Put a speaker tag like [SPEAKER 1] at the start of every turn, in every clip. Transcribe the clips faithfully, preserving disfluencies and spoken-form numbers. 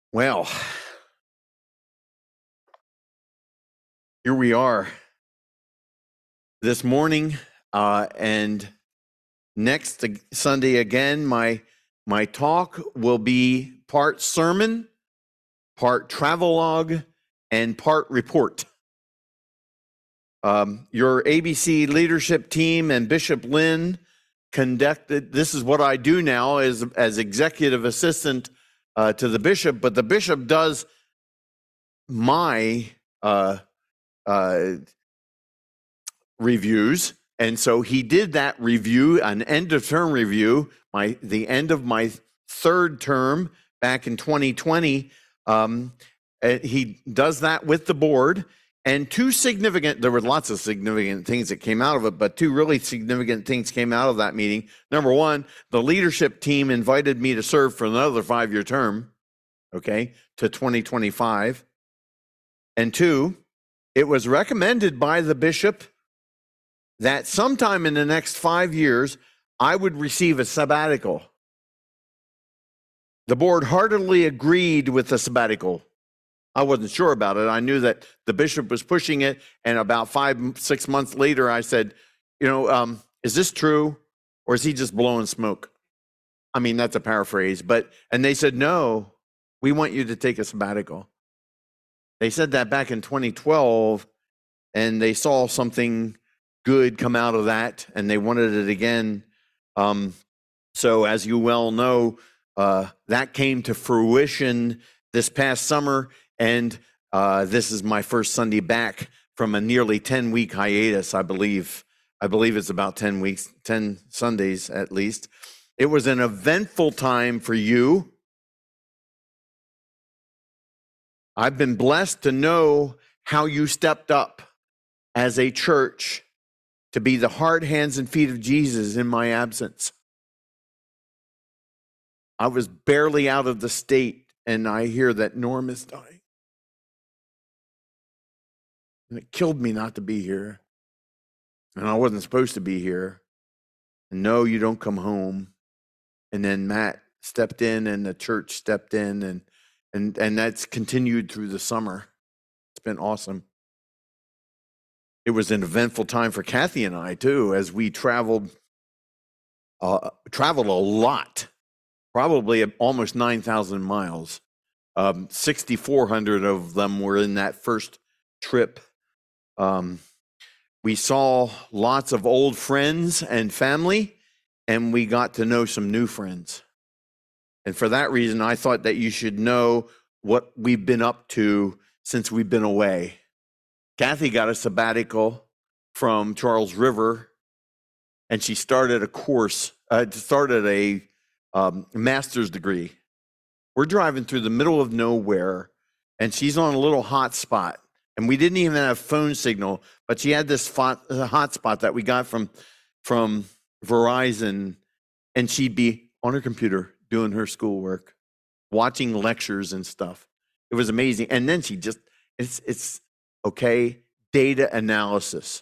[SPEAKER 1] Well, here we are this morning, uh, and next Sunday again. My my talk will be part sermon, part travelogue, and part report. Um, your A B C leadership team and Bishop Lynn conducted. This is what I do now as as executive assistant uh, to the bishop, but the bishop does my uh, uh, reviews. And so he did that review, an end of term review, my the end of my third term back in twenty twenty. Um, he does that with the board. And two significant, there were lots of significant things that came out of it, but two really significant things came out of that meeting. Number one, the leadership team invited me to serve for another five-year term, okay, to twenty twenty-five. And two, it was recommended by the bishop that sometime in the next five years, I would receive a sabbatical. The board heartily agreed with the sabbatical. I wasn't sure about it. I knew that the bishop was pushing it, and about five, six months later, I said, you know, um, is this true, or is he just blowing smoke? I mean, that's a paraphrase, but, and they said, no, we want you to take a sabbatical. They said that back in twenty twelve, and they saw something good come out of that, and they wanted it again. Um, so as you well know, uh, that came to fruition this past summer, and uh, this is my first Sunday back from a nearly ten-week hiatus, I believe. I believe it's about ten weeks, ten Sundays at least. It was an eventful time for you. I've been blessed to know how you stepped up as a church to be the heart, hands, and feet of Jesus in my absence. I was barely out of the state, and I hear that Norm is dying. And it killed me not to be here. And I wasn't supposed to be here. And no, you don't come home. And then Matt stepped in, and the church stepped in, and and and that's continued through the summer. It's been awesome. It was an eventful time for Kathy and I too, as we traveled uh, traveled a lot, probably almost nine thousand miles. Um, sixty-four hundred of them were in that first trip. Um, we saw lots of old friends and family, and we got to know some new friends. And for that reason, I thought that you should know what we've been up to since we've been away. Kathy got a sabbatical from Charles River, and she started a course, uh, started a um, master's degree. We're driving through the middle of nowhere, and she's on a little hot spot. And we didn't even have phone signal, but she had this hot spot that we got from, from Verizon, and she'd be on her computer doing her schoolwork, watching lectures and stuff. It was amazing. And then she just, it's, it's okay, data analysis.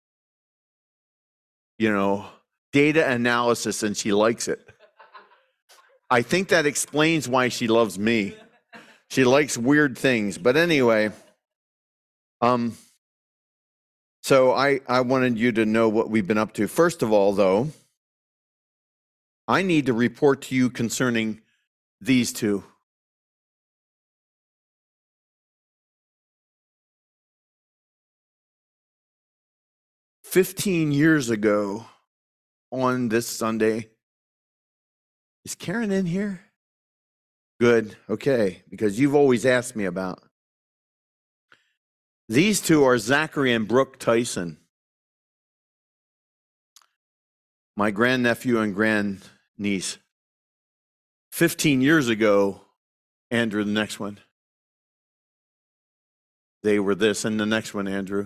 [SPEAKER 1] You know, data analysis, and she likes it. I think that explains why she loves me. She likes weird things. But anyway, um, so I, I wanted you to know what we've been up to. First of all, though, I need to report to you concerning these two. Fifteen years ago on this Sunday, is Karen in here? Good, okay, because you've always asked me about. These two are Zachary and Brooke Tyson, my grandnephew and grandniece. Fifteen years ago, Andrew, the next one, they were this, and the next one, Andrew,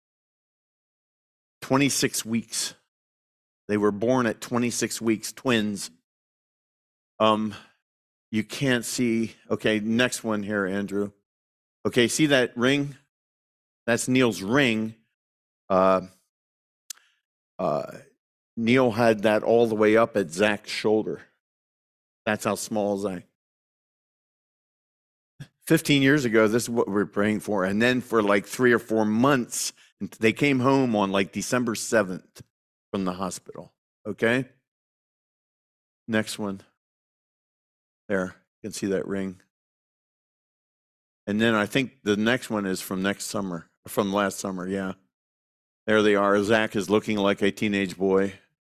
[SPEAKER 1] twenty-six weeks. They were born at twenty-six weeks, twins. Um, you can't see, okay, next one here, Andrew. Okay, see that ring? That's Neil's ring. Uh, uh, Neil had that all the way up at Zach's shoulder. That's how small Zach. fifteen years ago, this is what we we're praying for. And then for like three or four months, they came home on like December seventh from the hospital. Okay? Next one. There, you can see that ring. And then I think the next one is from next summer, from last summer, yeah. There they are. Zach is looking like a teenage boy.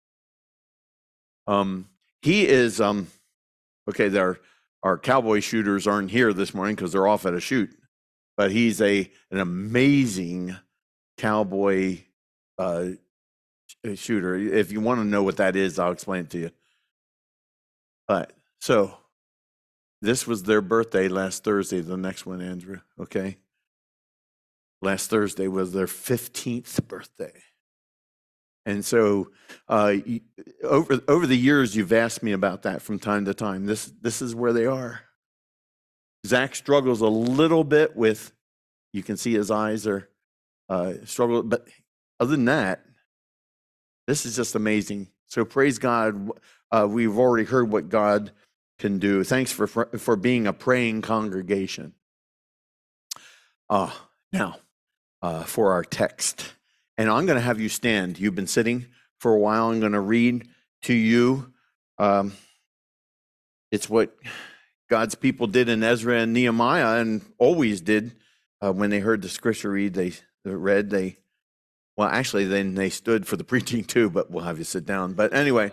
[SPEAKER 1] Um, he is, um, okay, our, our cowboy shooters aren't here this morning because they're off at a shoot. But he's a an amazing cowboy uh, shooter. If you want to know what that is, I'll explain it to you. But, so, this was their birthday last Thursday, the next one, Andrew, okay? Last Thursday was their fifteenth birthday. And so uh, over, over the years, you've asked me about that from time to time. This, this is where they are. Zach struggles a little bit with, you can see his eyes are uh, struggle, but other than that, this is just amazing. So praise God. Uh, we've already heard what God can do. Thanks for, for, for being a praying congregation. Uh, now, uh, for our text. And I'm going to have you stand. You've been sitting for a while. I'm going to read to you. Um, it's what God's people did in Ezra and Nehemiah and always did uh, when they heard the scripture read. They, they read, they, well, actually, then they stood for the preaching too, but we'll have you sit down. But anyway,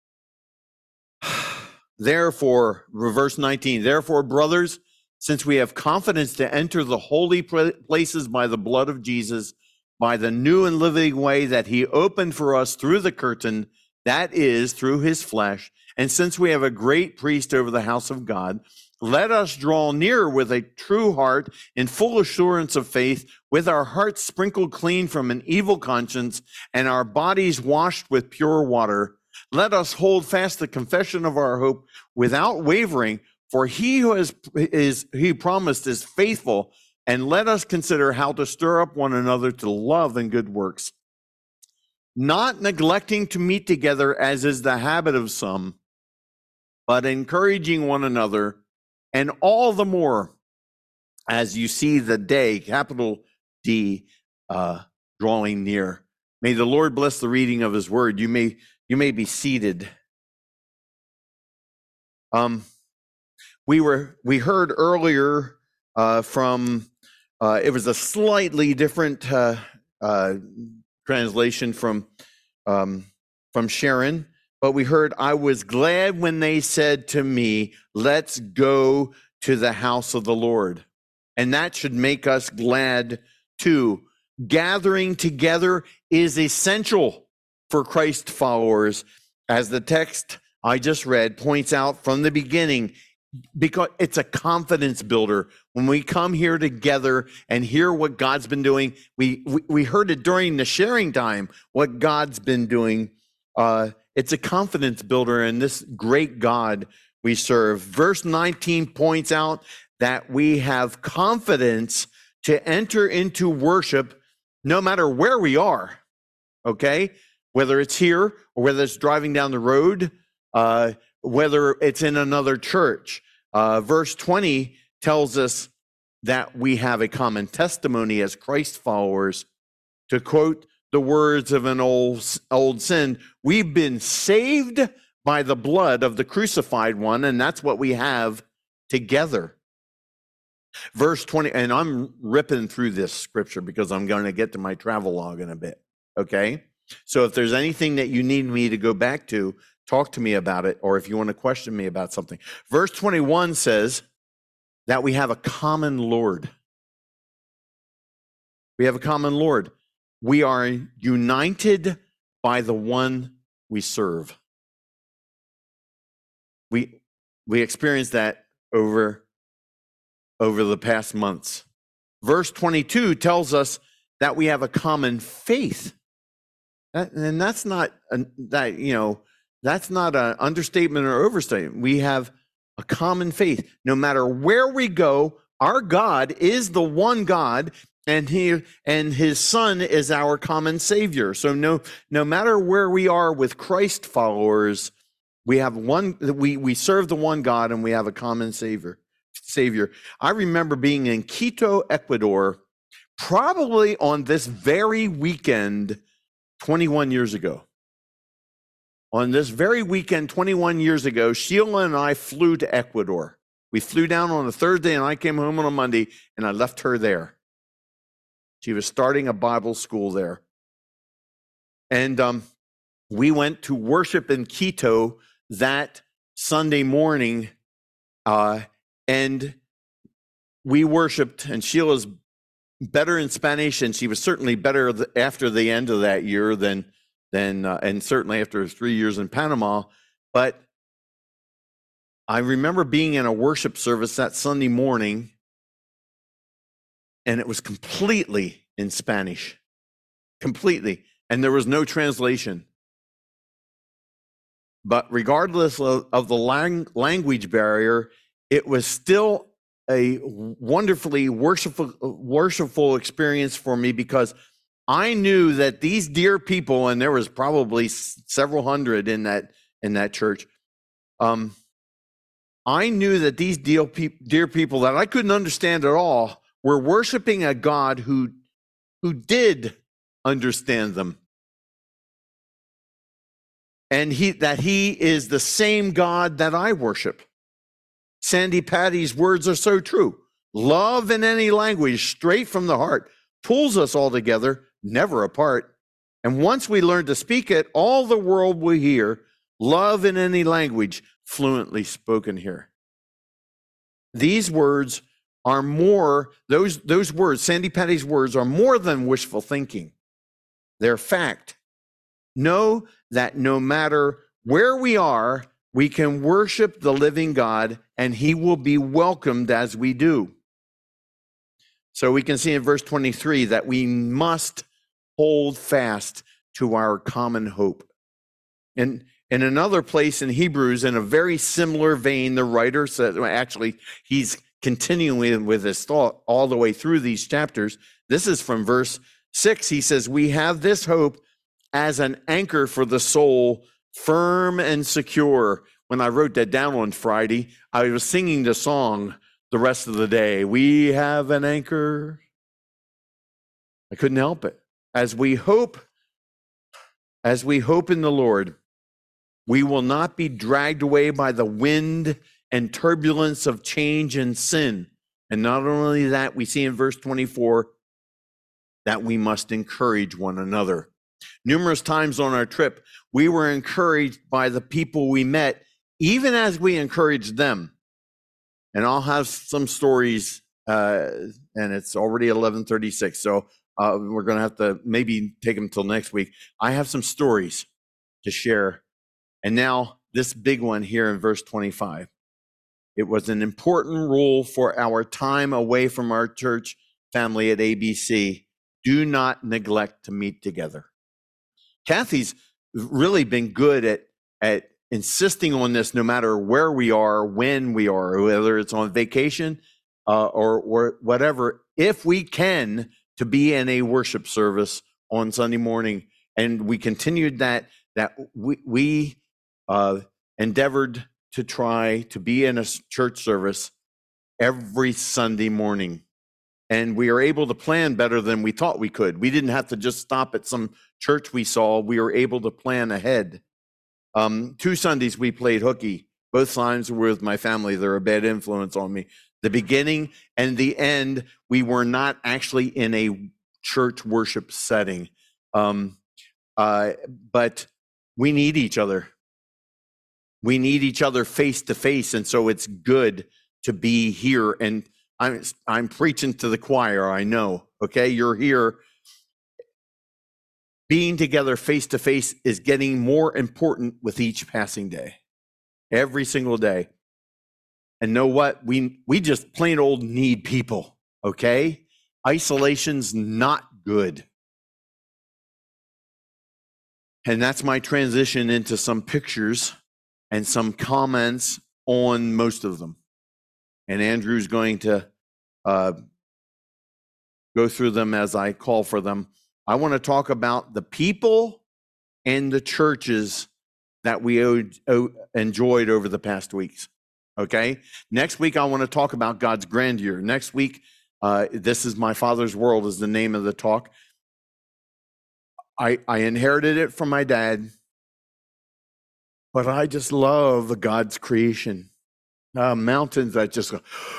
[SPEAKER 1] therefore, verse nineteen, therefore, brothers, since we have confidence to enter the holy places by the blood of Jesus, by the new and living way that he opened for us through the curtain, that is, through his flesh, and since we have a great priest over the house of God, let us draw near with a true heart in full assurance of faith, with our hearts sprinkled clean from an evil conscience and our bodies washed with pure water. Let us hold fast the confession of our hope without wavering, for he who has, is he promised is faithful. And let us consider how to stir up one another to love and good works, not neglecting to meet together as is the habit of some, but encouraging one another, and all the more as you see the day, capital D, uh, drawing near. May the Lord bless the reading of his word. You may, you may be seated. Um, we were, we heard earlier uh, from, uh, it was a slightly different uh, uh, translation from, um, from Sharon, but we heard, I was glad when they said to me, let's go to the house of the Lord. And that should make us glad too. Gathering together is essential for Christ followers, as the text I just read points out from the beginning, because it's a confidence builder. When we come here together and hear what God's been doing, we we, we heard it during the sharing time, what God's been doing. Uh, it's a confidence builder in this great God we serve. Verse nineteen points out that we have confidence to enter into worship no matter where we are, okay? Whether it's here or whether it's driving down the road, uh, whether it's in another church. Uh, verse twenty tells us that we have a common testimony as Christ followers. To quote the words of an old, old sin, we've been saved by the blood of the crucified one, and that's what we have together. Verse twenty, and I'm ripping through this scripture because I'm going to get to my travel log in a bit, okay? So if there's anything that you need me to go back to, talk to me about it, or if you want to question me about something. Verse twenty-one says that we have a common Lord. We have a common Lord. We are united by the one we serve. We we experienced that over, over the past months. Verse twenty-two tells us that we have a common faith. That, and that's not, a, that you know, that's not an understatement or overstatement. We have a common faith. No matter where we go, our God is the one God, and he and his Son is our common Savior. So no, no matter where we are with Christ followers, we have one. We we serve the one God, and we have a common Savior. Savior. I remember being in Quito, Ecuador, probably on this very weekend twenty-one years ago. On this very weekend, twenty-one years ago, Sheila and I flew to Ecuador. We flew down on a Thursday and I came home on a Monday, and I left her there. She was starting a Bible school there. And um, we went to worship in Quito that Sunday morning, uh, and we worshiped, and Sheila's better in Spanish, and she was certainly better th- after the end of that year than, than uh, and certainly after three years in Panama. But I remember being in a worship service that Sunday morning, and it was completely in Spanish, completely, and there was no translation. But regardless of, of the lang- language barrier, it was still a wonderfully worshipful, worshipful experience for me, because I knew that these dear people, and there was probably several hundred in that in that church, um, I knew that these dear, pe- dear people that I couldn't understand at all were worshiping a God who, who did understand them. And he, that he is the same God that I worship. Sandy Patty's words are so true. Love in any language, straight from the heart, pulls us all together, never apart. And once we learn to speak it, all the world will hear love in any language, fluently spoken here. These words are more, those, those words, Sandy Patty's words, are more than wishful thinking. They're fact. Know that no matter where we are, we can worship the living God, and he will be welcomed as we do. So we can see in verse twenty-three that we must hold fast to our common hope. And in another place in Hebrews, in a very similar vein, the writer says, well, actually, he's continuing with his thought all the way through these chapters. This is from verse six. He says, we have this hope as an anchor for the soul, firm and secure. When I wrote that down on Friday, I was singing the song the rest of the day. We have an anchor. I couldn't help it. As we hope, as we hope in the Lord, we will not be dragged away by the wind and turbulence of change and sin. And not only that, we see in verse twenty-four that we must encourage one another. Numerous times on our trip, we were encouraged by the people we met, even as we encouraged them. And I'll have some stories, uh, and it's already eleven thirty-six, so uh, we're going to have to maybe take them till next week. I have some stories to share. And now this big one here in verse twenty-five. It was an important rule for our time away from our church family at A B C. Do not neglect to meet together. Kathy's really been good at, at insisting on this no matter where we are, when we are, whether it's on vacation uh, or, or whatever, if we can, to be in a worship service on Sunday morning. And we continued that, that we, we uh, endeavored to try to be in a church service every Sunday morning. And we are able to plan better than we thought we could. We didn't have to just stop at some church we saw. We were able to plan ahead. Um, two Sundays we played hooky. Both times were with my family. They're a bad influence on me. The beginning and the end, we were not actually in a church worship setting. Um, uh, but we need each other. We need each other face to face. And so it's good to be here. And I'm, I'm preaching to the choir, I know, okay? You're here. Being together face to face is getting more important with each passing day, every single day. And know what? We, we just plain old need people, okay? Isolation's not good. And that's my transition into some pictures and some comments on most of them. And Andrew's going to uh, go through them as I call for them. I want to talk about the people and the churches that we owed, owed, enjoyed over the past weeks. Okay. Next week, I want to talk about God's grandeur. Next week, uh, This is My Father's World is the name of the talk. I, I inherited it from my dad, but I just love God's creation. Uh, mountains that just go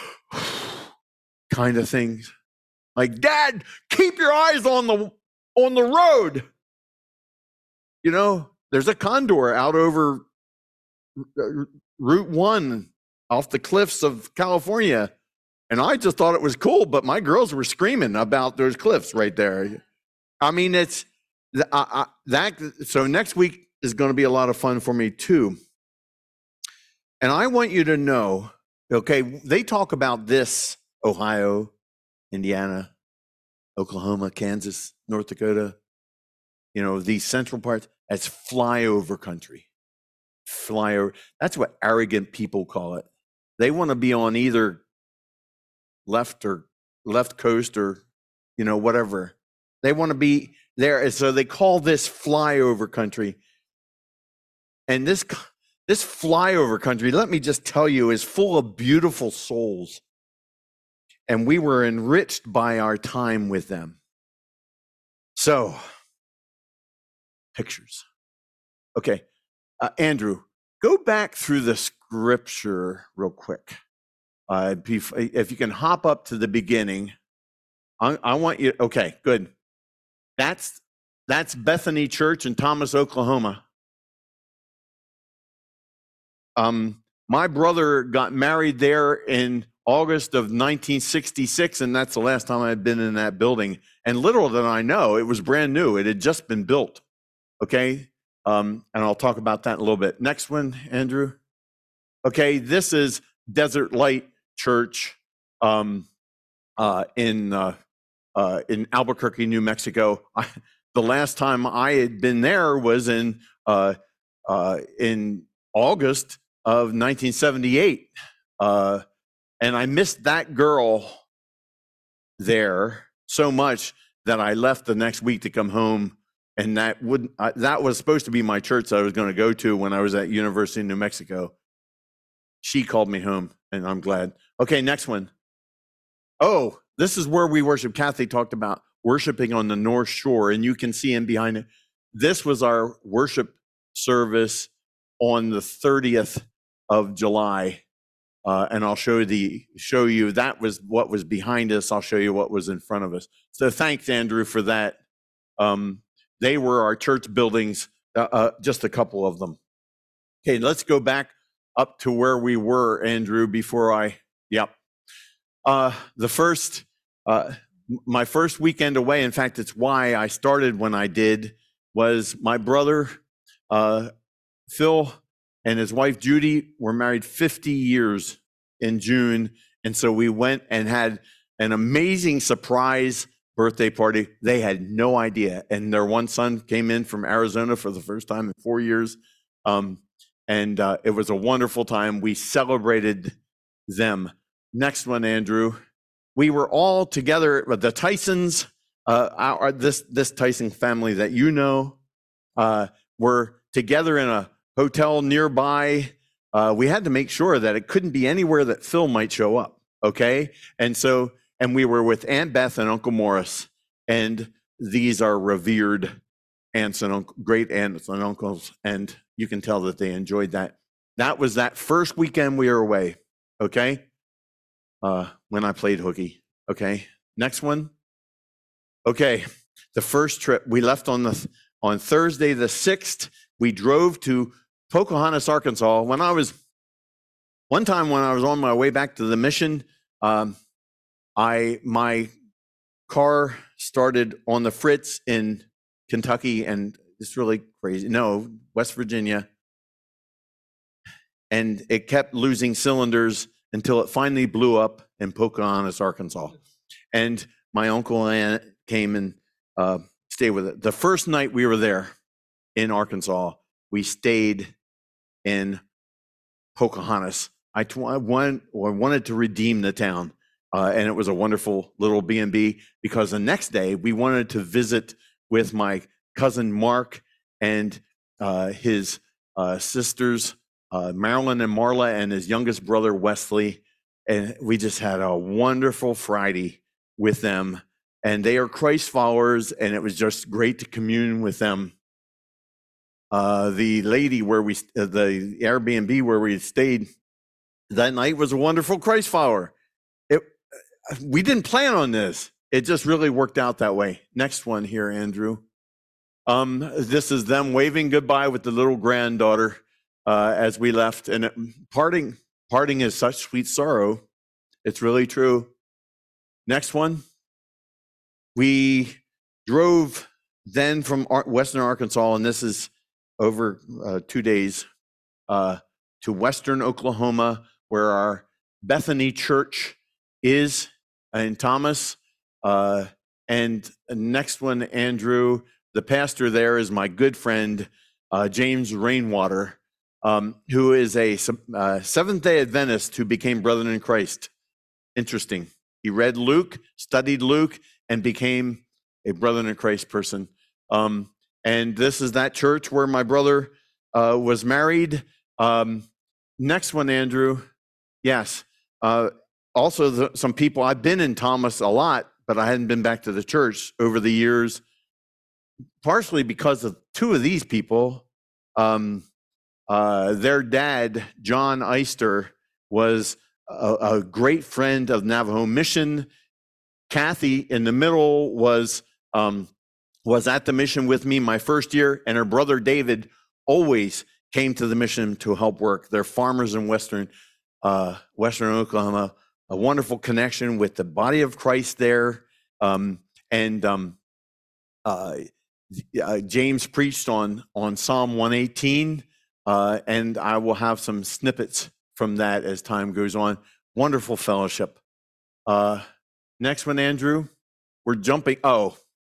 [SPEAKER 1] kind of things. Like, Dad, keep your eyes on the on the road. You know, there's a condor out over Route One off the cliffs of California, and I just thought it was cool. But my girls were screaming about those cliffs right there. I mean, it's I, I, that. So next week is going to be a lot of fun for me too. And I want you to know, okay, they talk about this: Ohio, Indiana, Oklahoma, Kansas, North Dakota, you know, these central parts as flyover country. Flyover. That's what arrogant people call it. They want to be on either left or left coast or, you know, whatever. They want to be there. So they call this flyover country. And this, this flyover country, let me just tell you, is full of beautiful souls. And we were enriched by our time with them. So, pictures. Okay, uh, Andrew, go back through the scripture real quick. Uh, if you can hop up to the beginning, I, I want you. Okay, good. That's that's Bethany Church in Thomas, Oklahoma. Um, my brother got married there in August of nineteen sixty-six, and that's the last time I'd been in that building. And little did I know, it was brand new. It had just been built. Okay, um, and I'll talk about that in a little bit. Next one, Andrew. Okay, this is Desert Light Church um, uh, in uh, uh, in Albuquerque, New Mexico. I, the last time I had been there was in uh, uh, in August of nineteen seventy-eight, uh, and I missed that girl there so much that I left the next week to come home. And that would uh, that was supposed to be my church that I was going to go to when I was at University of New Mexico. She called me home, and I'm glad. Okay, next one. Oh, this is where we worship. Kathy talked about worshiping on the North Shore, and you can see in behind it. This was our worship service on the thirtieth of July, uh, and I'll show the show you that was what was behind us. I'll show you what was in front of us. So thanks, Andrew, for that. Um, They were our church buildings, uh, uh, just a couple of them. Okay, let's go back up to where we were, Andrew, before I, yep. Uh, the first, uh, my first weekend away, in fact, it's why I started when I did, was my brother, uh, Phil, and his wife, Judy, were married fifty years in June. And so we went and had an amazing surprise birthday party. They had no idea. And their one son came in from Arizona for the first time in four years. Um, and uh, it was a wonderful time. We celebrated them. Next one, Andrew. We were all together, the Tysons, uh, our, this, this Tyson family that you know, uh, were together in a hotel nearby. Uh, we had to make sure that it couldn't be anywhere that Phil might show up. Okay. And so, and we were with Aunt Beth and Uncle Morris, and these are revered aunts and uncle, great aunts and uncles, and you can tell that they enjoyed that. That was that first weekend we were away, okay? Uh, when I played hooky, okay? Next one. Okay, the first trip, we left on the on Thursday the sixth. We drove to Pocahontas, Arkansas. When I was, one time when I was on my way back to the mission, um, I my car started on the Fritz in Kentucky, and it's really crazy. No, West Virginia. And it kept losing cylinders until it finally blew up in Pocahontas, Arkansas. And my uncle and aunt came and uh, stayed with it. The first night we were there in Arkansas, we stayed in Pocahontas. I, t- I wanted to redeem the town. Uh, and it was a wonderful little B and B, because the next day we wanted to visit with my cousin Mark and uh, his uh, sisters, uh, Marilyn and Marla and his youngest brother, Wesley. And we just had a wonderful Friday with them. And they are Christ followers, and it was just great to commune with them. Uh, the lady where we, uh, the Airbnb where we stayed that night was a wonderful Christ follower. It, we didn't plan on this. It just really worked out that way. Next one here, Andrew. Um, this is them waving goodbye with the little granddaughter uh, as we left. And it, parting, parting is such sweet sorrow. It's really true. Next one. We drove then from Western Arkansas, and this is over uh, two days, uh, to Western Oklahoma, where our Bethany Church is in Thomas. Uh, and next one, Andrew, the pastor there is my good friend, uh, James Rainwater, um, who is a uh, Seventh-day Adventist who became Brethren in Christ. Interesting. He read Luke, studied Luke, and became a Brethren in Christ person. Um, and this is that church where my brother uh, was married. Um, next one, Andrew. Yes. Uh, also, the, some people, I've been in Thomas a lot, but I hadn't been back to the church over the years, partially because of two of these people. Um, uh, their dad, John Eister, was a, a great friend of Navajo Mission. Kathy in the middle was um, was at the mission with me my first year, and her brother David always came to the mission to help work. They're farmers in Western uh, Western Oklahoma. A wonderful connection with the body of Christ there. Um, and um, uh, uh, James preached on on Psalm one eighteen, uh, and I will have some snippets from that as time goes on. Wonderful fellowship. Uh, Next one, Andrew. We're jumping. Oh,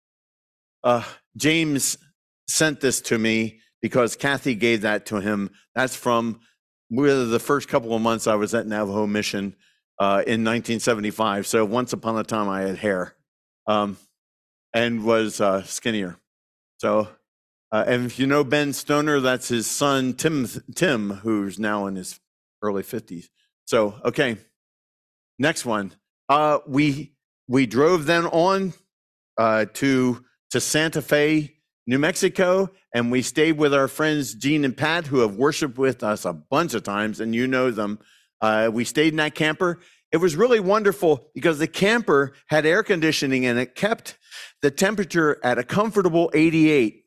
[SPEAKER 1] uh, James sent this to me because Kathy gave that to him. That's from the first couple of months I was at Navajo Mission uh, in nineteen seventy-five. So once upon a time I had hair um, and was uh, skinnier. So, uh, and if you know Ben Stoner, that's his son, Tim, Tim, who's now in his early fifties. So, okay. Next one. Uh, we we drove then on uh, to to Santa Fe, New Mexico, and we stayed with our friends Gene and Pat, who have worshiped with us a bunch of times, and you know them. Uh, we stayed in that camper. It was really wonderful because the camper had air conditioning and it kept the temperature at a comfortable eighty-eight.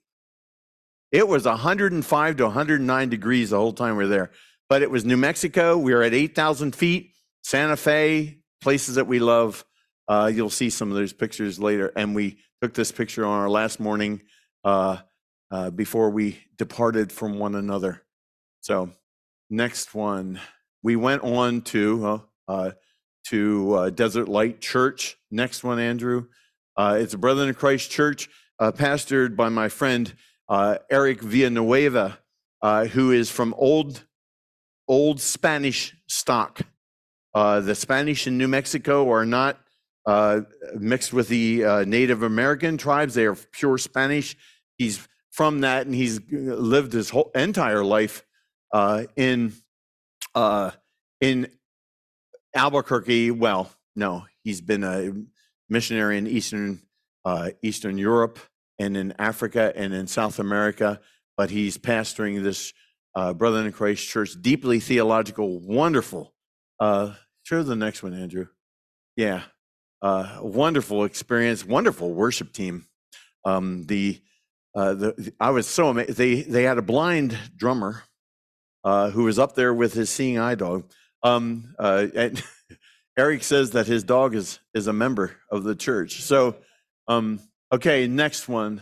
[SPEAKER 1] It was one hundred five to one hundred nine degrees the whole time we were there. But it was New Mexico. We were at eight thousand feet, Santa Fe, places that we love. Uh, you'll see some of those pictures later. And we took this picture on our last morning uh, uh, before we departed from one another. So next one, we went on to uh, to uh, Desert Light Church. Next one, Andrew. Uh, it's a Brethren in Christ church uh, pastored by my friend uh, Eric Villanueva, uh, who is from old, old Spanish stock. Uh, the Spanish in New Mexico are not uh, mixed with the uh, Native American tribes. They are pure Spanish. He's from that, and he's lived his whole entire life uh, in uh, in Albuquerque. Well, no, he's been a missionary in Eastern uh, Eastern Europe and in Africa and in South America. But he's pastoring this uh, Brethren in Christ church, deeply theological, wonderful. Uh, show the next one, Andrew. Yeah, uh, wonderful experience, wonderful worship team. Um, the, uh, the I was so amazed. They they had a blind drummer uh, who was up there with his seeing eye dog. Um, uh, and Eric says that his dog is is a member of the church. So, um, okay, next one.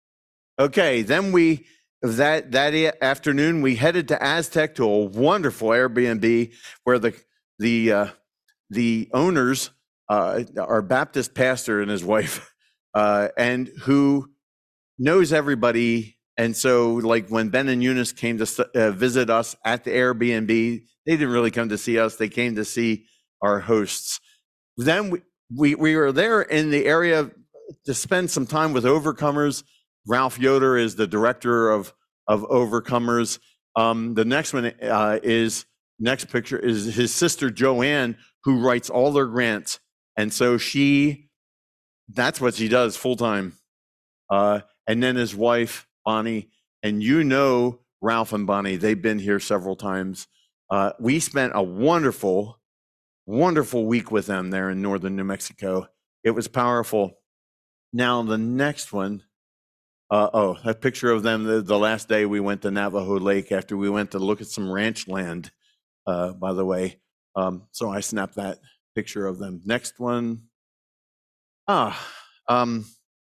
[SPEAKER 1] Okay, then we. That that afternoon, we headed to Aztec to a wonderful Airbnb where the the uh, the owners uh, are Baptist pastor and his wife, uh, and who knows everybody. And so, like when Ben and Eunice came to uh, visit us at the Airbnb, they didn't really come to see us; they came to see our hosts. Then we we, we were there in the area to spend some time with Overcomers. Ralph Yoder is the director of, of Overcomers. Um, the next one uh, is next picture is his sister Joanne, who writes all their grants, and so she that's what she does full time. Uh, and then his wife Bonnie, and you know Ralph and Bonnie, they've been here several times. Uh, we spent a wonderful, wonderful week with them there in northern New Mexico. It was powerful. Now the next one. Uh, oh, that picture of them the, the last day we went to Navajo Lake after we went to look at some ranch land, uh, by the way. Um, so I snapped that picture of them. Next one. Ah, um,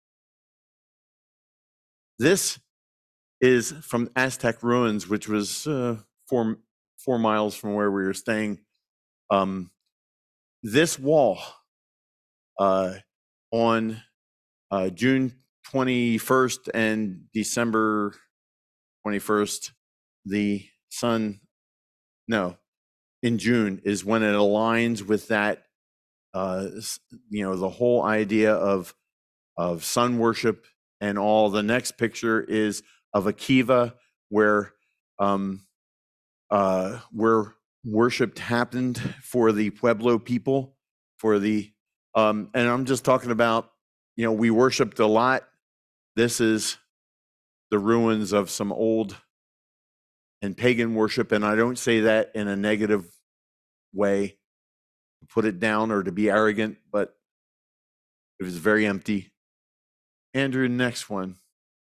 [SPEAKER 1] this is from Aztec ruins, which was uh, four, four miles from where we were staying. Um, this wall uh, on uh, June twenty-first and December twenty-first, the sun, no, in June is when it aligns with that, uh, you know, the whole idea of of sun worship and all. The next picture is of a kiva where um, uh, where worship happened for the Pueblo people, for the um, and I'm just talking about, you know, we worshipped a lot. This is the ruins of some old and pagan worship, and I don't say that in a negative way, to put it down or to be arrogant, but it was very empty. Andrew, next one.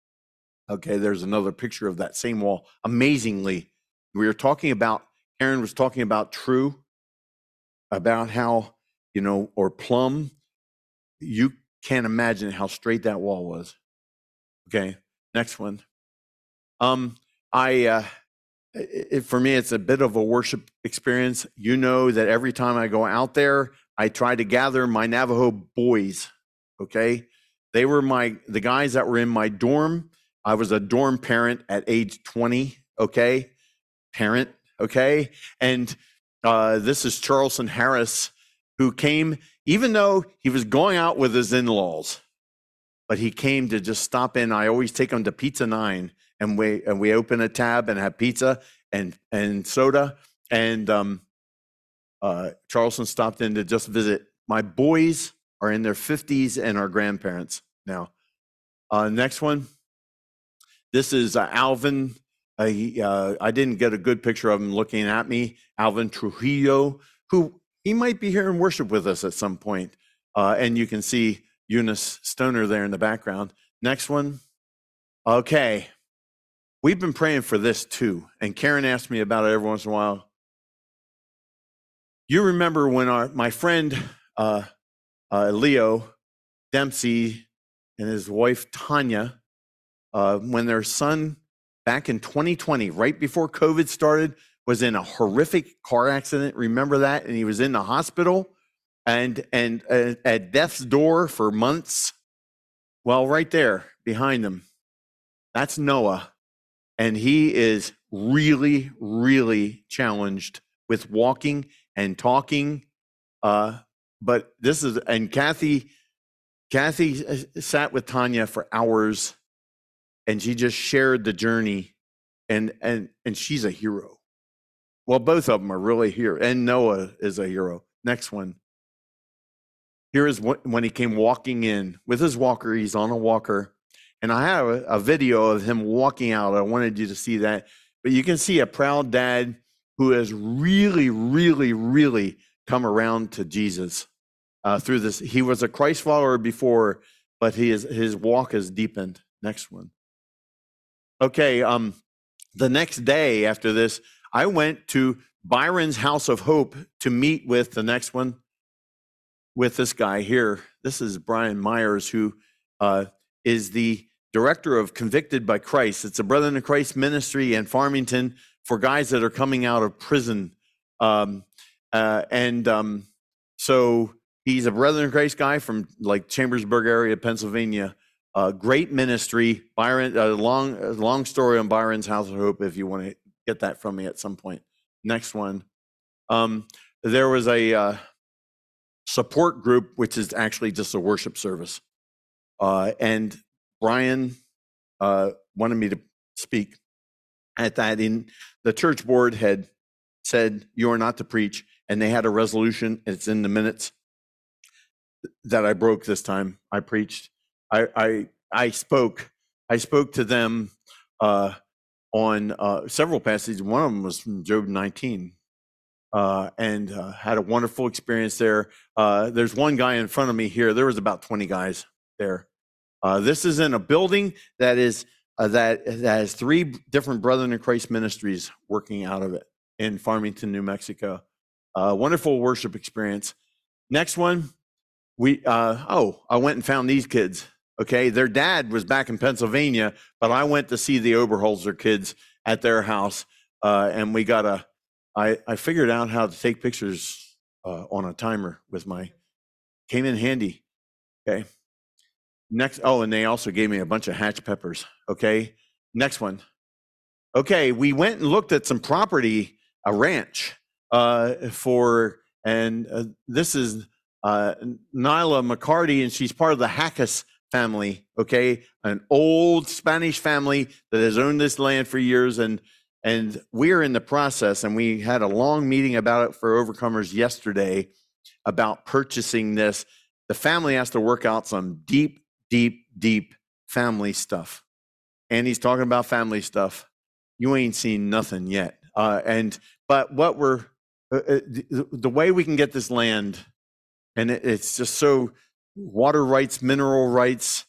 [SPEAKER 1] Okay, there's another picture of that same wall. Amazingly, we were talking about, Aaron was talking about true, about how, you know, or plumb. You can't imagine how straight that wall was. Okay, next one. Um, I, uh, it, for me, it's a bit of a worship experience. You know that every time I go out there, I try to gather my Navajo boys. Okay, they were my the guys that were in my dorm. I was a dorm parent at age twenty. Okay, parent. Okay, and uh, this is Charleston Harris, who came, even though he was going out with his in-laws, but he came to just stop in. I always take him to Pizza Nine, and we and we open a tab and have pizza and and soda. And um, uh, Charleston stopped in to just visit. My boys are in their fifties and are grandparents now. Uh, next one. This is uh, Alvin. Uh, he, uh, I didn't get a good picture of him looking at me. Alvin Trujillo, who he might be here in worship with us at some point. Uh, and you can see Eunice Stoner there in the background. Next one. Okay. We've been praying for this too. And Karen asked me about it every once in a while. You remember when our my friend uh, uh, Leo Dempsey and his wife Tanya, uh, when their son back in twenty twenty, right before COVID started, was in a horrific car accident. Remember that? And he was in the hospital and and uh, at death's door for months. Well, right there behind them, that's Noah. And he is really, really challenged with walking and talking. Uh, but this is, and Kathy, Kathy sat with Tanya for hours, and she just shared the journey, and and and she's a hero. Well, both of them are really here, and Noah is a hero. Next one. Here is when he came walking in with his walker. He's on a walker. And I have a, a video of him walking out. I wanted you to see that. But you can see a proud dad who has really, really, really come around to Jesus uh, through this. He was a Christ follower before, but he is, his walk has deepened. Next one. Okay, um, the next day after this, I went to Byron's House of Hope to meet with the next one, with this guy here. This is Brian Myers, who uh, is the director of Convicted by Christ. It's a Brethren in Christ ministry in Farmington for guys that are coming out of prison. Um, uh, and um, so he's a Brethren in Christ guy from like Chambersburg area, Pennsylvania. Uh, great ministry. Byron, a long, a long story on Byron's House of Hope if you want to get that from me at some point. Next one. Um, there was a uh, support group, which is actually just a worship service. Uh, and Brian uh, wanted me to speak. at that. In the church board had said, you are not to preach. And they had a resolution. It's in the minutes that I broke this time. I preached. I I, I spoke. I spoke to them uh, on uh, several passages. One of them was from Job nineteen, uh, and uh, had a wonderful experience there. Uh, there's one guy in front of me here. There was about twenty guys there. Uh, this is in a building that is uh, that, that has three different Brethren in Christ ministries working out of it in Farmington, New Mexico. Uh, wonderful worship experience. Next one, we uh, oh, I went and found these kids. Okay, their dad was back in Pennsylvania, but I went to see the Oberholzer kids at their house, uh, and we got a. I I figured out how to take pictures uh, on a timer with my. Came in handy. Okay. Next, oh, and they also gave me a bunch of hatch peppers. Okay. Next one. Okay, we went and looked at some property, a ranch, uh, for, and uh, this is uh, Nyla McCarty, and she's part of the Hackus family. Okay, an old Spanish family that has owned this land for years, and and we're in the process, and we had a long meeting about it for Overcomers yesterday about purchasing this. The family has to work out some deep, deep, deep family stuff. And he's talking about family stuff. You ain't seen nothing yet. Uh, and but what we're uh, uh, the, the way we can get this land, and it, it's just so water rights, mineral rights.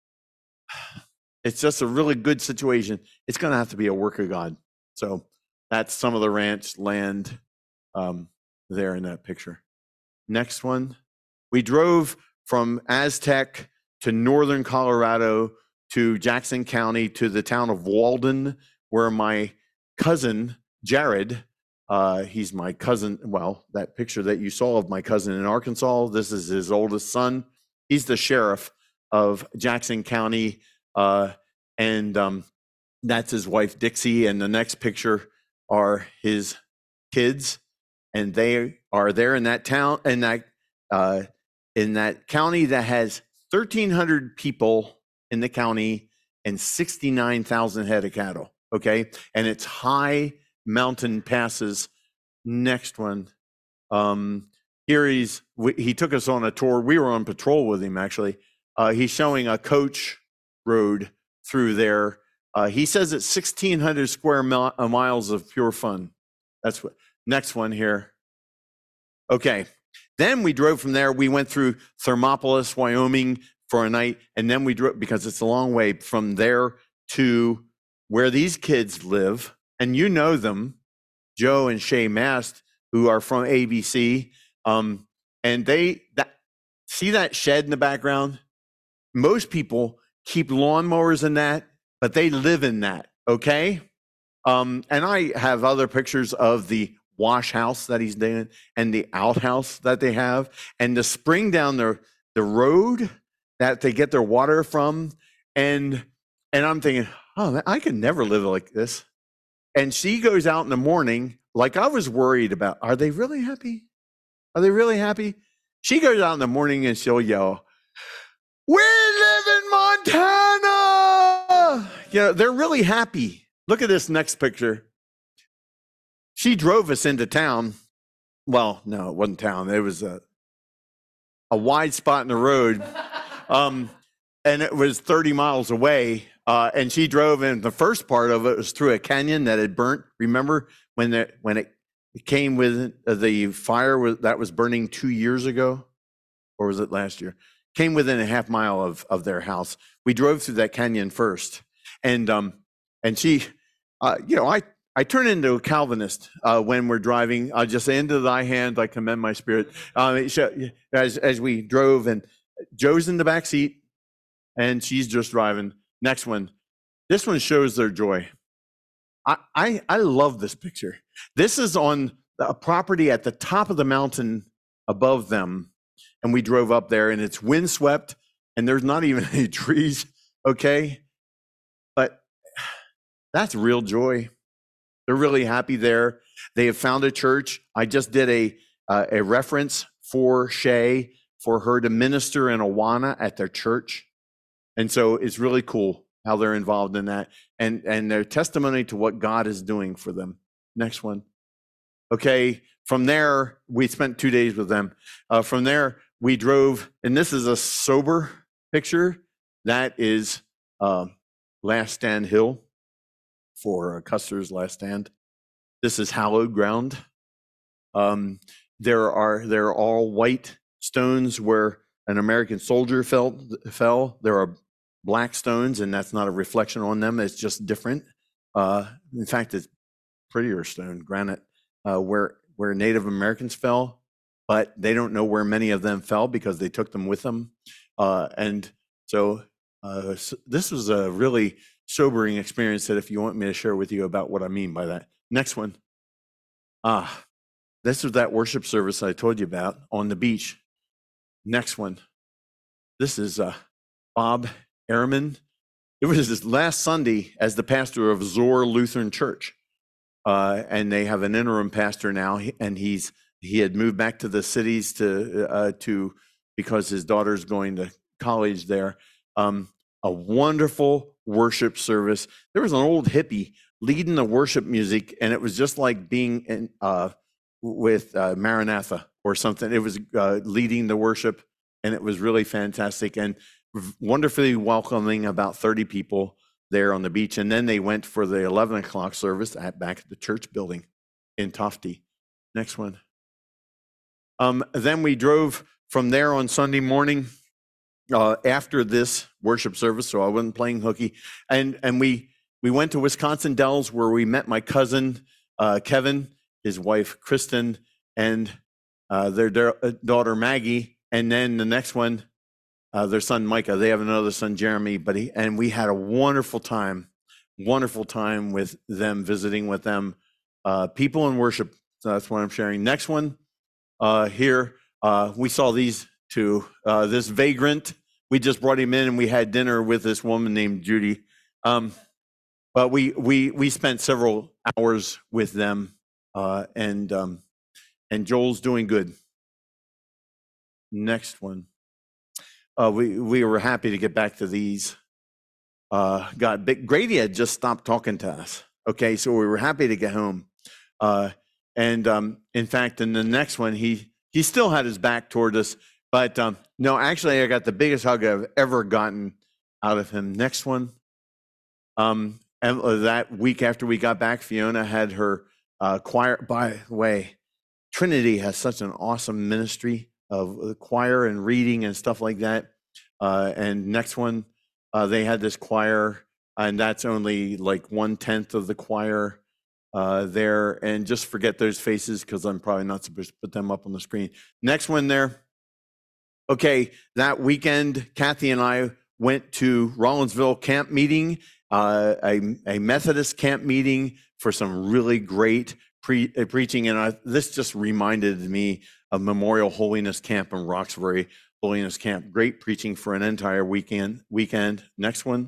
[SPEAKER 1] It's just a really good situation. It's going to have to be a work of God. So that's some of the ranch land um, there in that picture. Next one, we drove from Aztec to northern Colorado to Jackson County to the town of Walden, where my cousin, Jared, uh, he's my cousin, well, that picture that you saw of my cousin in Arkansas, this is his oldest son. He's the sheriff of Jackson County, uh, and um, that's his wife, Dixie, and the next picture are his kids, and they are there in that town, in that, uh, in that county that has thirteen hundred people in the county and sixty-nine thousand head of cattle, okay? And it's high mountain passes. Next one. Um, here he's, we, he took us on a tour. We were on patrol with him, actually. Uh, he's showing a coach road through there. Uh, he says it's sixteen hundred square mil- miles of pure fun. That's what, next one here. Okay. Then we drove from there. We went through Thermopolis, Wyoming for a night. And then we drove, because it's a long way from there to where these kids live. And you know them, Joe and Shay Mast, who are from A B C. Um, and they, that, see that shed in the background? Most people keep lawnmowers in that, but they live in that, okay? Um, and I have other pictures of the wash house that he's doing and the outhouse that they have, and the spring down the, the road that they get their water from. And, and I'm thinking, oh, I could never live like this. And she goes out in the morning, like I was worried about, are they really happy? Are they really happy? She goes out in the morning and she'll yell, "We live in Montana!" You know, they're really happy. Look at this next picture. She drove us into town. Well, no, it wasn't town. It was a, a wide spot in the road. Um, and it was thirty miles away. Uh, and she drove in. The first part of it was through a canyon that had burnt. Remember when the, when it came with uh, the fire was, that was burning two years ago? Or was it last year? Came within a half mile of, of their house. We drove through that canyon first. And um, and she, uh, you know, I, I turn into a Calvinist uh, when we're driving. I just say, "Into thy hand I commend my spirit." Um, as, as we drove, and Joe's in the back seat, and she's just driving. Next one. This one shows their joy. I, I, I love this picture. This is on a property at the top of the mountain above them, and we drove up there, and it's windswept, and there's not even any trees, okay? But that's real joy. They're really happy there. They have found a church. I just did a uh, a reference for Shay for her to minister in Awana at their church. And so it's really cool. how they're involved in that, and and their testimony to what God is doing for them. Next one. Okay, from there, we spent two days with them. Uh, from there, we drove, and this is a sober picture. That is uh, Last Stand Hill for uh, Custer's Last Stand. This is hallowed ground. Um, there are there are all white stones where an American soldier fell. fell. There are black stones, and that's not a reflection on them. It's just different. Uh, in fact, it's prettier stone, granite, uh, where where Native Americans fell, but they don't know where many of them fell because they took them with them. Uh, and so, uh, so this was a really sobering experience that if you want me to share with you about what I mean by that. Next one. Ah, this was that worship service I told you about on the beach. Next one. This is uh, Bob Ehrman. It was his last Sunday as the pastor of Zor Lutheran Church. Uh, and they have an interim pastor now, and he's he had moved back to the cities to uh, to because his daughter's going to college there. Um, a wonderful worship service. There was an old hippie leading the worship music, and it was just like being in, uh, with uh, Maranatha or something. It was uh, leading the worship, and it was really fantastic and wonderfully welcoming. About thirty people there on the beach, and then they went for the eleven o'clock service at back at the church building in Tofty. Next one. Um, then we drove from there on Sunday morning uh, after this worship service, so I wasn't playing hooky, and and we we went to Wisconsin Dells where we met my cousin uh, Kevin, his wife Kristen, and uh, their da- daughter Maggie, and then the next one. Uh, their son Micah. They have another son Jeremy, but he, and we had a wonderful time, wonderful time with them, visiting with them. Uh, people in worship. So that's what I'm sharing. Next one uh, here. Uh, we saw these two. Uh, this vagrant. We just brought him in, and we had dinner with this woman named Judy. Um, but we we we spent several hours with them, uh, and um, and Joel's doing good. Next one. Uh, we we were happy to get back to these. Uh, God, but Grady had just stopped talking to us. Okay, so we were happy to get home. Uh, and um, in fact, in the next one, he he still had his back toward us. But um, no, actually, I got the biggest hug I've ever gotten out of him. Next one. Um, and that week after we got back, Fiona had her uh, choir. By the way, Trinity has such an awesome ministry of choir and reading and stuff like that. Uh, and next one, uh, they had this choir, and that's only like one tenth of the choir uh, there. And just forget those faces because I'm probably not supposed to put them up on the screen. Next one there. Okay, that weekend, Kathy and I went to Rollinsville camp meeting, uh, a, a Methodist camp meeting for some really great pre- uh, preaching. And I, this just reminded me of Memorial Holiness Camp in Roxbury, Holiness Camp. Great preaching for an entire weekend. Weekend. Next one.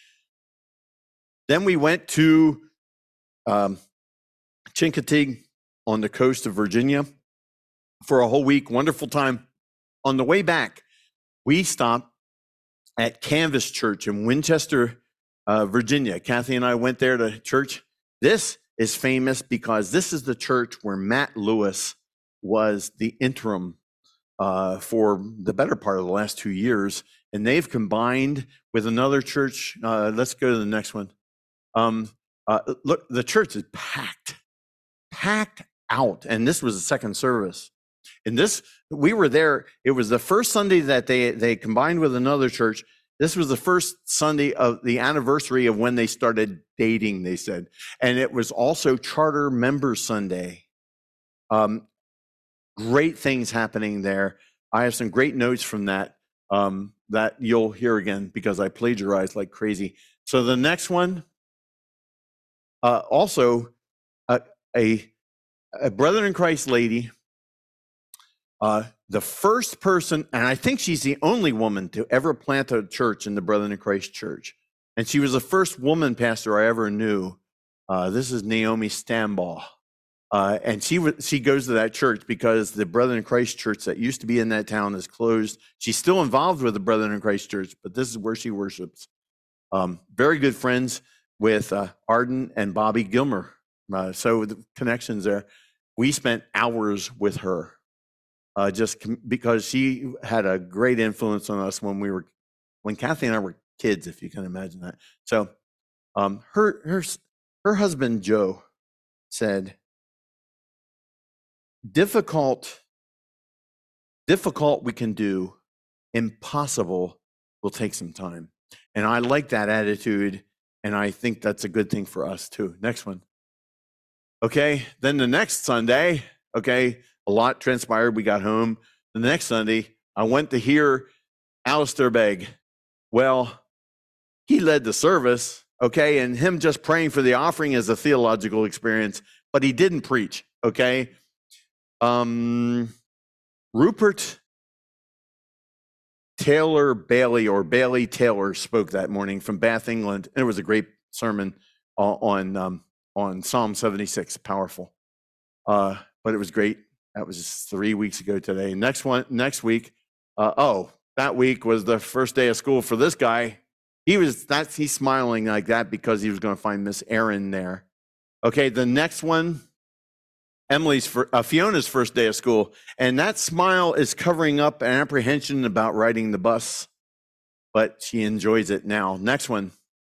[SPEAKER 1] Then we went to um, Chincoteague on the coast of Virginia for a whole week. Wonderful time. On the way back, we stopped at Canvas Church in Winchester, uh, Virginia. Kathy and I went there to church. This is famous because this is the church where Matt Lewis was the interim uh, for the better part of the last two years. And they've combined with another church. Uh, let's go to the next one. Um, uh, look, the church is packed, packed out. And this was the second service. And this, we were there. It was the first Sunday that they, they combined with another church. This was the first Sunday of the anniversary of when they started dating, they said. And it was also Charter Member Sunday. Um, great things happening there. I have some great notes from that um, that you'll hear again because I plagiarized like crazy. So the next one, uh, also uh, a, a Brother in Christ lady, uh, the first person, and I think she's the only woman to ever plant a church in the Brother in Christ Church. And she was the first woman pastor I ever knew. Uh, this is Naomi Stambaugh. Uh, and she w- she goes to that church because the Brethren in Christ Church that used to be in that town is closed. She's still involved with the Brethren in Christ Church, but this is where she worships. Um, very good friends with uh, Arden and Bobby Gilmer. Uh, so the connections there. We spent hours with her, uh, just com- because she had a great influence on us when we were, when Kathy and I were kids, if you can imagine that. So um, her her her husband Joe said, "Difficult, difficult we can do, impossible will take some time." And I like that attitude, and I think that's a good thing for us too. Next one. Okay, then the next Sunday, okay, a lot transpired. We got home. The next Sunday, I went to hear Alistair Begg. Well, he led the service, okay, and him just praying for the offering is a theological experience, but he didn't preach, okay. Um, Rupert Taylor Bailey or Bailey Taylor spoke that morning from Bath, England. And it was a great sermon on um, on Psalm seventy-six, powerful. Uh, but it was great. That was just three weeks ago today. Next one, next week. Uh, oh, that week was the first day of school for this guy. He was that's he's smiling like that because he was going to find Miss Erin there. Okay, the next one, Emily's for, uh, Fiona's first day of school, and that smile is covering up an apprehension about riding the bus, but she enjoys it now. Next one,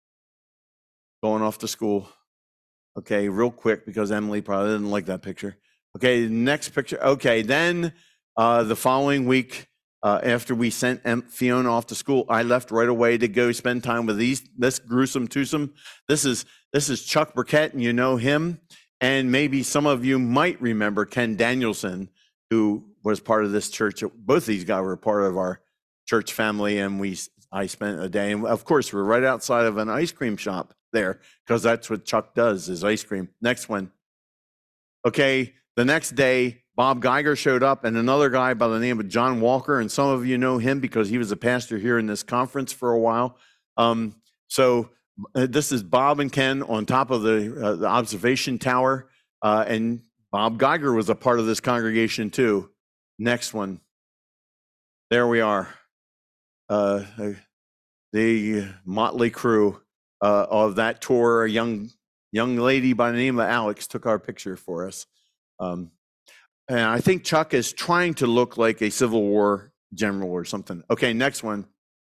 [SPEAKER 1] going off to school. Okay, real quick because Emily probably didn't like that picture. Okay, next picture. Okay, then uh, the following week, uh, after we sent M- Fiona off to school, I left right away to go spend time with these this gruesome twosome. This is this is Chuck Burkett, and you know him. And maybe some of you might remember Ken Danielson, who was part of this church. Both these guys were part of our church family, and we I spent a day. And of course, we're right outside of an ice cream shop there because that's what Chuck does is ice cream. Next one. Okay, the next day, Bob Geiger showed up, and another guy by the name of John Walker, and some of you know him because he was a pastor here in this conference for a while. Um, so uh, this is Bob and Ken on top of the, uh, the observation tower, uh, and Bob Geiger was a part of this congregation too. Next one. There we are. Uh, the motley crew uh, of that tour. A young young lady by the name of Alex took our picture for us. Um, and I think Chuck is trying to look like a Civil War general or something. Okay, next one.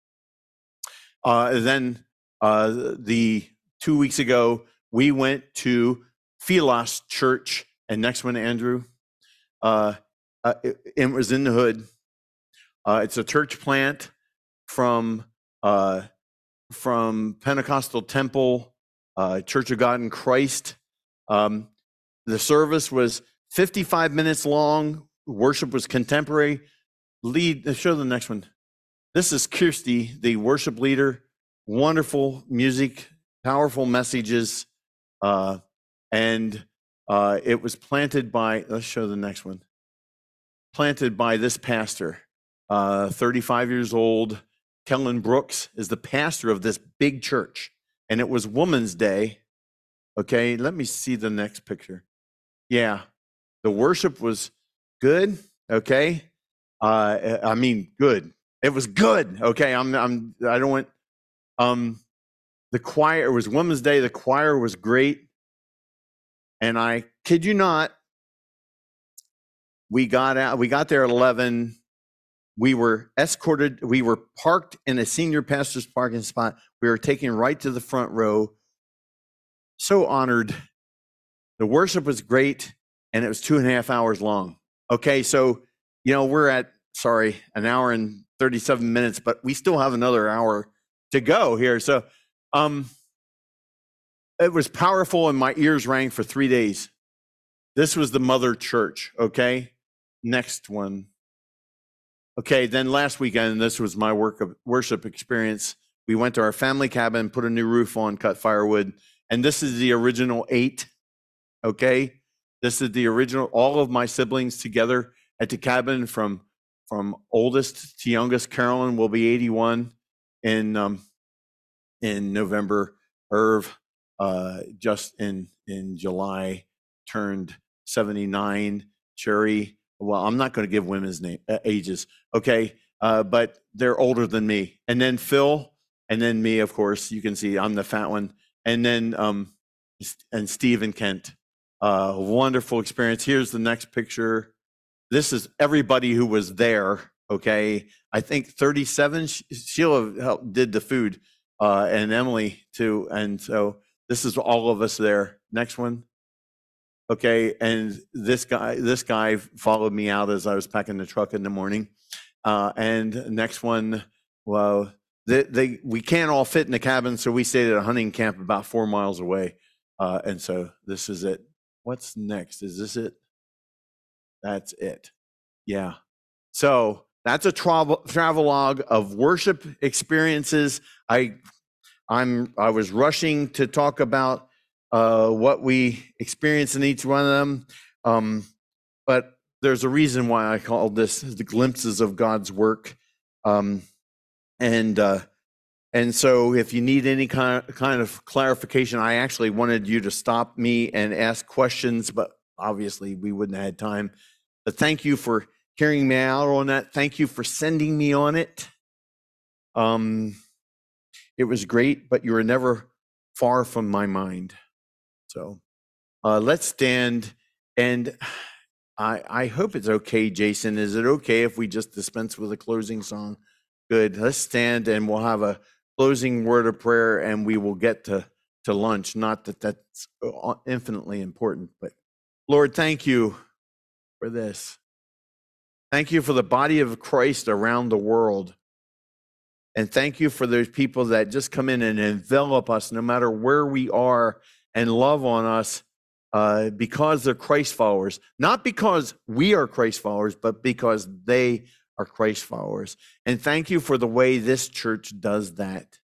[SPEAKER 1] Uh, then uh, the two weeks ago, we went to Philos Church. And next one, Andrew. Uh, uh, it, it was in the hood. Uh, it's a church plant from uh, from Pentecostal Temple, uh, Church of God in Christ. Um, the service was fifty-five minutes long. Worship was contemporary. Lead, show the next one. This is Kirsty, the worship leader. Wonderful music, powerful messages. Uh, and uh, it was planted by, let's show the next one. Planted by this pastor, uh, thirty-five years old. Kellen Brooks is the pastor of this big church. And it was Women's Day. Okay, let me see the next picture. Yeah, the worship was good. Okay, uh, I mean, good. It was good. Okay, I'm, I'm, I don't want. Um, the choir. It was Women's Day. The choir was great, and I kid you not, we got out. We got there at eleven. We were escorted. We were parked in a senior pastor's parking spot. We were taken right to the front row. So honored. The worship was great, and it was two and a half hours long. Okay, so, you know, we're at, sorry, an hour and thirty-seven minutes, but we still have another hour to go here. So um, it was powerful, and my ears rang for three days. This was the mother church, okay? Next one. Okay, then last weekend, this was my work of worship experience. We went to our family cabin, put a new roof on, cut firewood, and this is the original eight, okay? This is the original, all of my siblings together at the cabin from, from oldest to youngest. Carolyn will be eighty-one in, um, in November. Irv, uh, just in, in July, turned seventy-nine. Sherry, well, I'm not going to give women's name, uh, ages, okay? Uh, but they're older than me. And then Phil and then me, of course, you can see I'm the fat one. And then, um, and Steve and Kent. Uh, wonderful experience. Here's the next picture. This is everybody who was there, okay? I think thirty-seven, Sheila helped, did the food, uh, and Emily too. And so this is all of us there. Next one. Okay, and this guy, this guy followed me out as I was packing the truck in the morning. Uh, and next one, well, they, they we can't all fit in the cabin, so we stayed at a hunting camp about four miles away. Uh, and so this is it. What's next? Is this it? That's it. Yeah. So that's a travel travelogue of worship experiences. I, I'm I was rushing to talk about uh, what we experience in each one of them, um, but there's a reason why I called this the glimpses of God's work, um, and uh, and so if you need any kind of, kind of clarification, I actually wanted you to stop me and ask questions, but obviously we wouldn't have had time. But thank you for hearing me out on that. Thank you for sending me on it. Um, it was great, but you were never far from my mind. So uh, let's stand, and I, I hope it's okay, Jason. Is it okay if we just dispense with a closing song? Good. Let's stand, and we'll have a closing word of prayer, and we will get to, to lunch. Not that that's infinitely important, but Lord, thank you for this. Thank you for the body of Christ around the world. And thank you for those people that just come in and envelop us no matter where we are and love on us uh, because they're Christ followers. Not because we are Christ followers, but because they are Christ followers. And thank you for the way this church does that.